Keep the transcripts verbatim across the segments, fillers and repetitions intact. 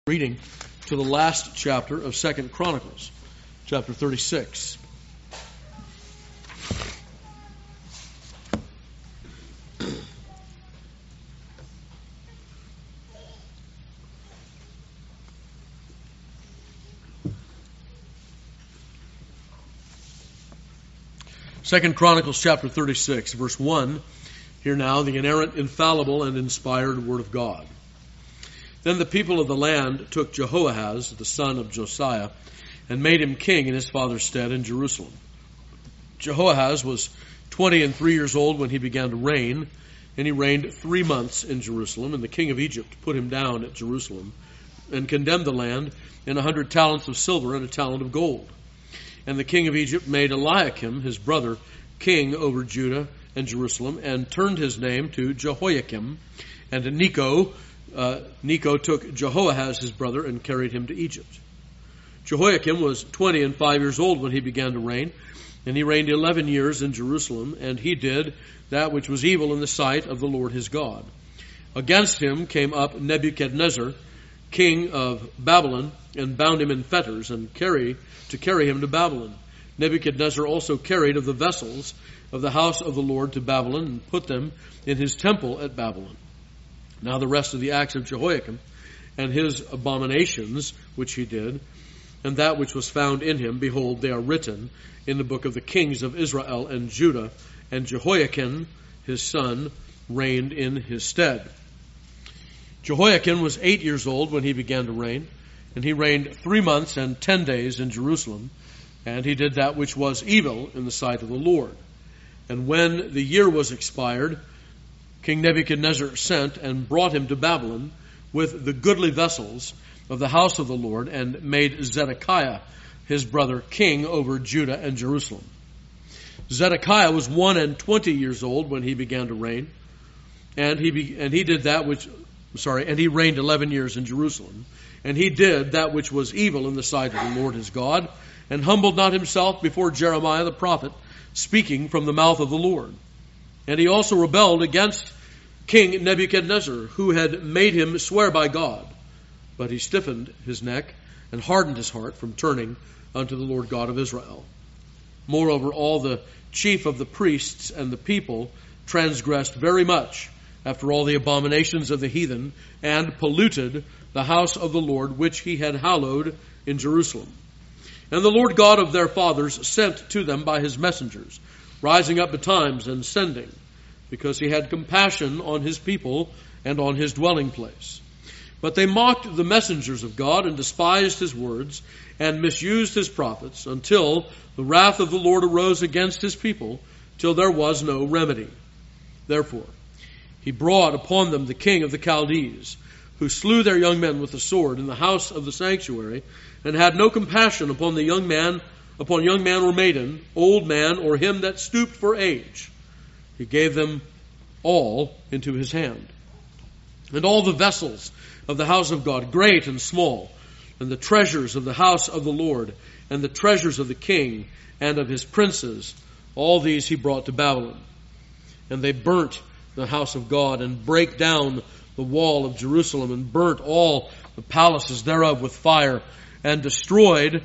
Reading to the last chapter of Second Chronicles, chapter thirty-six. Second Chronicles chapter thirty-six, verse one. Hear now the inerrant, infallible, and inspired word of God. Then the people of the land took Jehoahaz, the son of Josiah, and made him king in his father's stead in Jerusalem. Jehoahaz was twenty and three years old when he began to reign, and he reigned three months in Jerusalem. And the king of Egypt put him down at Jerusalem, and condemned the land in a hundred talents of silver and a talent of gold. And the king of Egypt made Eliakim, his brother, king over Judah and Jerusalem, and turned his name to Jehoiakim. And Necho, uh, Necho took Jehoahaz, his brother, and carried him to Egypt. Jehoiakim was twenty and five years old when he began to reign, and he reigned eleven years in Jerusalem, and he did that which was evil in the sight of the Lord his God. Against him came up Nebuchadnezzar, king of Babylon, and bound him in fetters, and carry to carry him to Babylon. Nebuchadnezzar also carried of the vessels of the house of the Lord to Babylon, and put them in his temple at Babylon. Now the rest of the acts of Jehoiakim, and his abominations which he did, and that which was found in him, behold, they are written in the book of the kings of Israel and Judah, and Jehoiakim his son reigned in his stead. Jehoiakim was eight years old when he began to reign, and he reigned three months and ten days in Jerusalem, and he did that which was evil in the sight of the Lord. And when the year was expired, King Nebuchadnezzar sent and brought him to Babylon with the goodly vessels of the house of the Lord, and made Zedekiah his brother king over Judah and Jerusalem. Zedekiah was one and twenty years old when he began to reign, and he be, and he did that which sorry, and he reigned eleven years in Jerusalem, and he did that which was evil in the sight of the Lord his God, and humbled not himself before Jeremiah the prophet, speaking from the mouth of the Lord. And he also rebelled against King Nebuchadnezzar, who had made him swear by God. But he stiffened his neck and hardened his heart from turning unto the Lord God of Israel. Moreover, all the chief of the priests and the people transgressed very much after all the abominations of the heathen, and polluted the house of the Lord which he had hallowed in Jerusalem. And the Lord God of their fathers sent to them by his messengers, rising up betimes and sending, because he had compassion on his people and on his dwelling place. But they mocked the messengers of God, and despised his words, and misused his prophets, until the wrath of the Lord arose against his people, till there was no remedy. Therefore he brought upon them the king of the Chaldees, who slew their young men with the sword in the house of the sanctuary, and had no compassion upon the young man, upon young man or maiden, old man, or him that stooped for age. He gave them all into his hand. And all the vessels of the house of God, great and small, and the treasures of the house of the Lord, and the treasures of the king and of his princes, all these he brought to Babylon. And they burnt the house of God, and brake down the wall of Jerusalem, and burnt all the palaces thereof with fire, and destroyed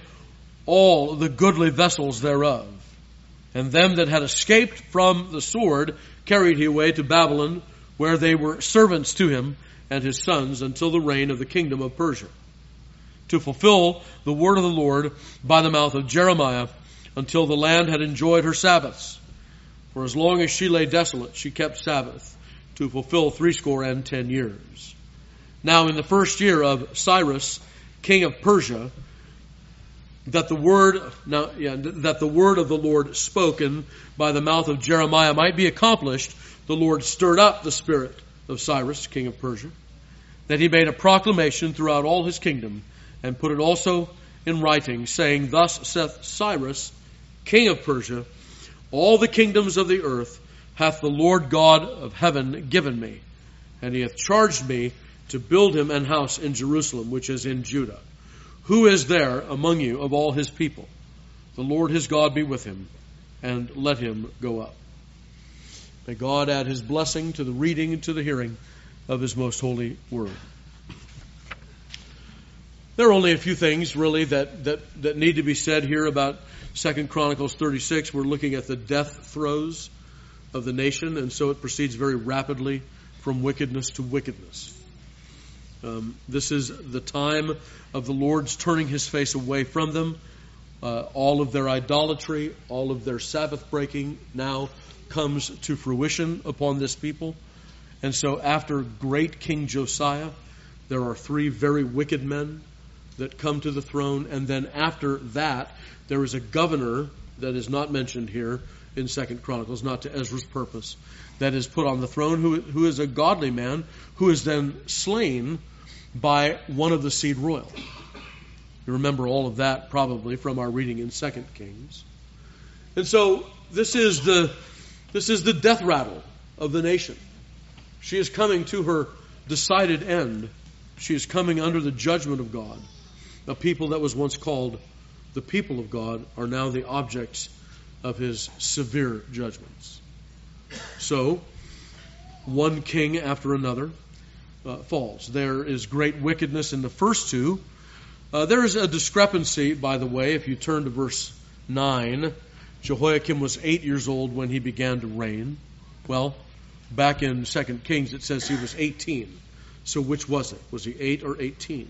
all the goodly vessels thereof. And them that had escaped from the sword carried he away to Babylon, where they were servants to him and his sons, until the reign of the kingdom of Persia, to fulfill the word of the Lord by the mouth of Jeremiah, until the land had enjoyed her Sabbaths. For as long as she lay desolate, she kept Sabbath, to fulfill threescore and ten years. Now in the first year of Cyrus, king of Persia, that the word now yeah, that the word of the Lord spoken by the mouth of Jeremiah might be accomplished, the Lord stirred up the spirit of Cyrus, king of Persia, that he made a proclamation throughout all his kingdom, and put it also in writing, saying, Thus saith Cyrus, king of Persia, all the kingdoms of the earth hath the Lord God of heaven given me, and he hath charged me to build him an house in Jerusalem, which is in Judah. Who is there among you of all his people? The Lord his God be with him, and let him go up. May God add his blessing to the reading and to the hearing of his most holy word. There are only a few things, really, that, that, that need to be said here about Second Chronicles thirty-six. We're looking at the death throes of the nation, and so it proceeds very rapidly from wickedness to wickedness. Um, this is the time of the Lord's turning His face away from them. Uh, all of their idolatry, all of their Sabbath breaking now comes to fruition upon this people. And so after great King Josiah, there are three very wicked men that come to the throne. And then after that, there is a governor that is not mentioned here in Second Chronicles, not to Ezra's purpose, that is put on the throne, who, who is a godly man, who is then slain by one of the seed royal. You remember all of that probably from our reading in Second Kings. And so this is the this is the death rattle of the nation. She is coming to her decided end. She is coming under the judgment of God. A people that was once called the people of God are now the objects of His severe judgments. So, one king after another uh, falls. There is great wickedness in the first two. Uh, there is a discrepancy, by the way, if you turn to verse nine. Jehoiakim was eight years old when he began to reign. Well, back in Second Kings it says he was eighteen. So which was it? Was he eight or eighteen?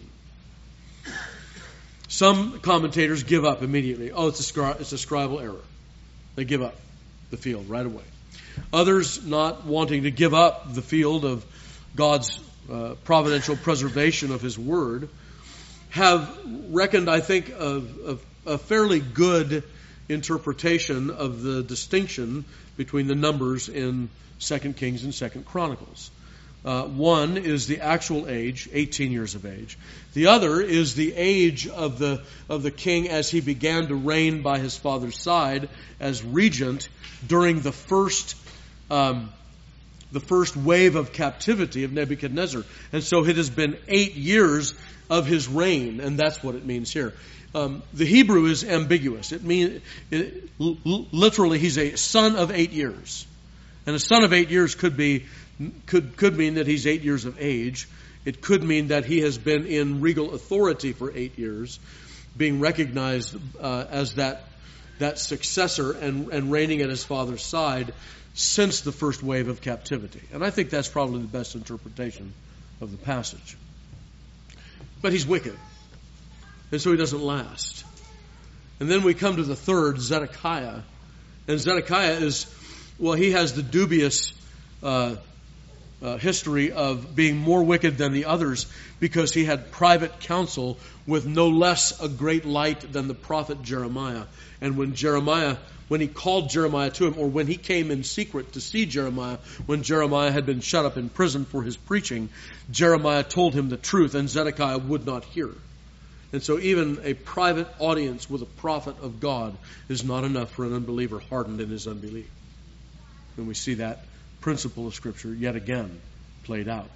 Some commentators give up immediately. Oh, it's a, scri- it's a scribal error. They give up the field right away. Others, not wanting to give up the field of God's uh, providential preservation of His Word, have reckoned, I think, of, of a fairly good interpretation of the distinction between the numbers in Second Kings and Second Chronicles. Uh, one is the actual age, eighteen years of age. The other is the age of the of the king as he began to reign by his father's side as regent during the first um, the first wave of captivity of Nebuchadnezzar. And so it has been eight years of his reign, and that's what it means here. Um, the Hebrew is ambiguous. It means it, l- literally he's a son of eight years, and a son of eight years could be could could mean that he's eight years of age. It could mean that he has been in regal authority for eight years, being recognized uh, as that that successor and and reigning at his father's side since the first wave of captivity. And I think that's probably the best interpretation of the passage. But he's wicked, and so he doesn't last. And then we come to the third, Zedekiah. And Zedekiah is, well, he has the dubious uh, uh, history of being more wicked than the others because he had private counsel with no less a great light than the prophet Jeremiah. And when Jeremiah, when he called Jeremiah to him, or when he came in secret to see Jeremiah, when Jeremiah had been shut up in prison for his preaching, Jeremiah told him the truth, and Zedekiah would not hear. And so even a private audience with a prophet of God is not enough for an unbeliever hardened in his unbelief. And we see that principle of Scripture yet again played out.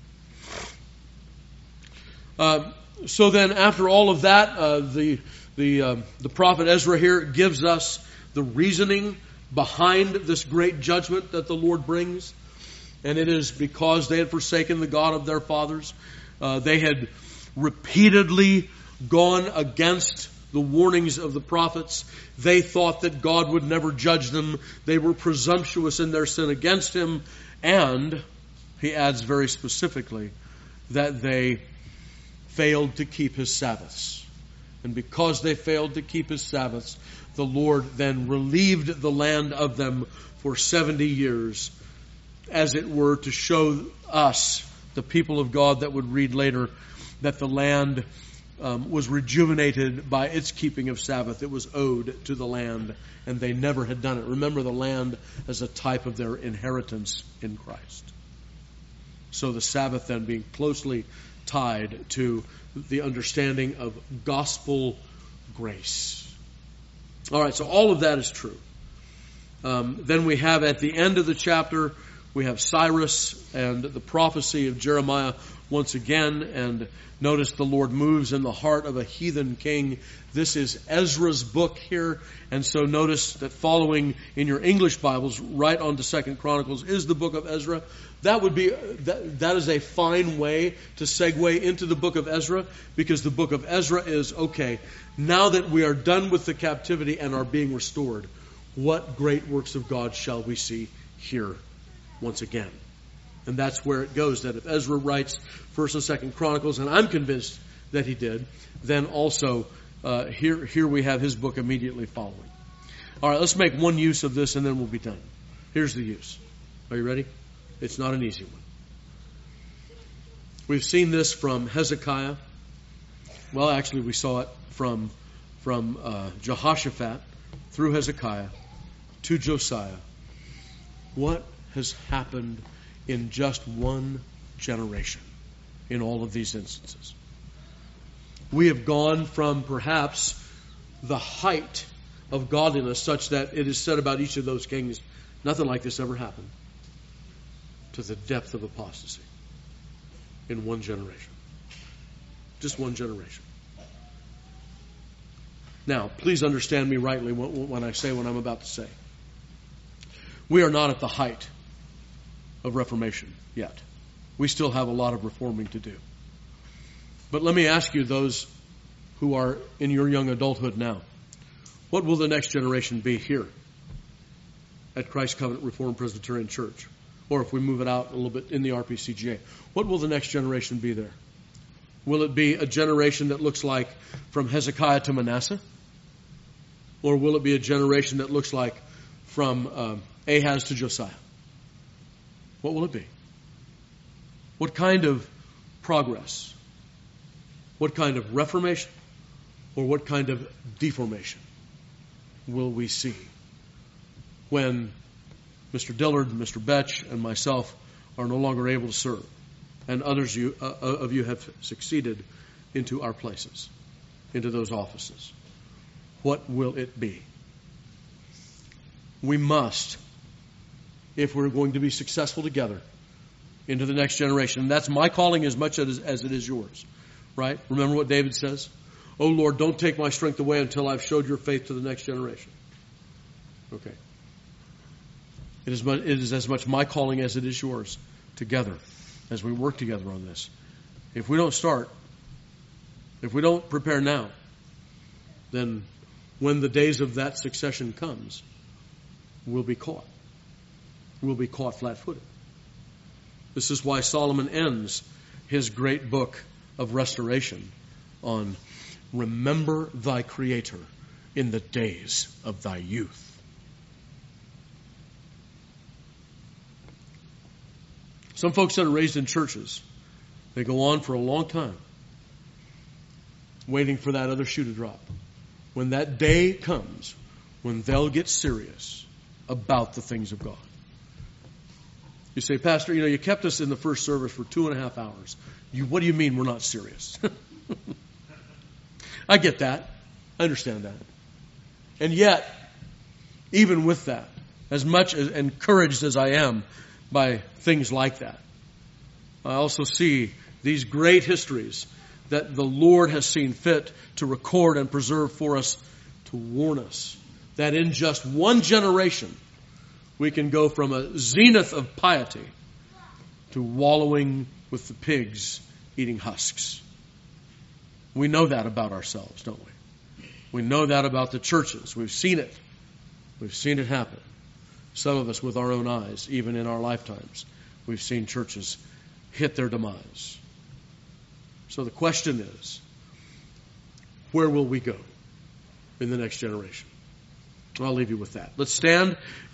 Uh, so then after all of that, uh, the the uh, the prophet Ezra here gives us the reasoning behind this great judgment that the Lord brings. And it is because they had forsaken the God of their fathers. Uh, they had repeatedly gone against the warnings of the prophets. They thought that God would never judge them. They were presumptuous in their sin against Him. And, he adds very specifically, that they failed to keep His Sabbaths. And because they failed to keep His Sabbaths, the Lord then relieved the land of them for seventy years, as it were to show us, the people of God that would read later, that the land um, was rejuvenated by its keeping of Sabbath. It was owed to the land, and they never had done it. Remember the land as a type of their inheritance in Christ. So the Sabbath then being closely tied to the understanding of gospel grace. All right, so all of that is true. Um, then we have at the end of the chapter, we have Cyrus and the prophecy of Jeremiah once again and notice the Lord moves in the heart of a heathen king. This is Ezra's book here, and so notice that following in your English Bibles right on to Second Chronicles is the book of Ezra. That would be that, that is a fine way to segue into the book of Ezra, because the book of Ezra is, okay, now that we are done with the captivity and are being restored, what great works of God shall we see here once again? And that's where it goes, that if Ezra writes First and Second Chronicles, and I'm convinced that he did, then also uh, here, here we have his book immediately following. All right, let's make one use of this and then we'll be done. Here's the use. Are you ready? It's not an easy one. We've seen this from Hezekiah. Well, actually, we saw it from, from uh, Jehoshaphat through Hezekiah to Josiah. What has happened in just one generation in all of these instances? We have gone from perhaps the height of godliness such that it is said about each of those kings, nothing like this ever happened, to the depth of apostasy in one generation. Just one generation. Now, please understand me rightly when I say what I'm about to say. We are not at the height of Reformation yet. We still have a lot of reforming to do. But let me ask you, those who are in your young adulthood now, what will the next generation be here at Christ Covenant Reformed Presbyterian Church? Or if we move it out a little bit in the R P C G A, what will the next generation be there? Will it be a generation that looks like from Hezekiah to Manasseh? Or will it be a generation that looks like from um, Ahaz to Josiah? What will it be? What kind of progress? What kind of reformation? Or what kind of deformation will we see when Mister Dillard, Mister Betch, and myself are no longer able to serve, and others you, uh, of you have succeeded into our places, into those offices? What will it be? We must, if we're going to be successful together into the next generation, and that's my calling as much as, as it is yours, right? Remember what David says? Oh Lord, don't take my strength away until I've showed your faith to the next generation. Okay. It is, much, it is as much my calling as it is yours, together, as we work together on this. If we don't start, if we don't prepare now, then when the days of that succession comes, we'll be caught. We'll be caught flat-footed. This is why Solomon ends his great book of restoration on remember thy Creator in the days of thy youth. Some folks that are raised in churches, they go on for a long time waiting for that other shoe to drop. When that day comes, when they'll get serious about the things of God. You say, Pastor, you know, you kept us in the first service for two and a half hours. You, what do you mean we're not serious? I get that. I understand that. And yet, even with that, as much as encouraged as I am by things like that, I also see these great histories that the Lord has seen fit to record and preserve for us, to warn us that in just one generation we can go from a zenith of piety to wallowing with the pigs eating husks. We know that about ourselves, don't we? We know that about the churches. We've seen it. We've seen it happen. Some of us with our own eyes, even in our lifetimes, we've seen churches hit their demise. So the question is, where will we go in the next generation? I'll leave you with that. Let's stand.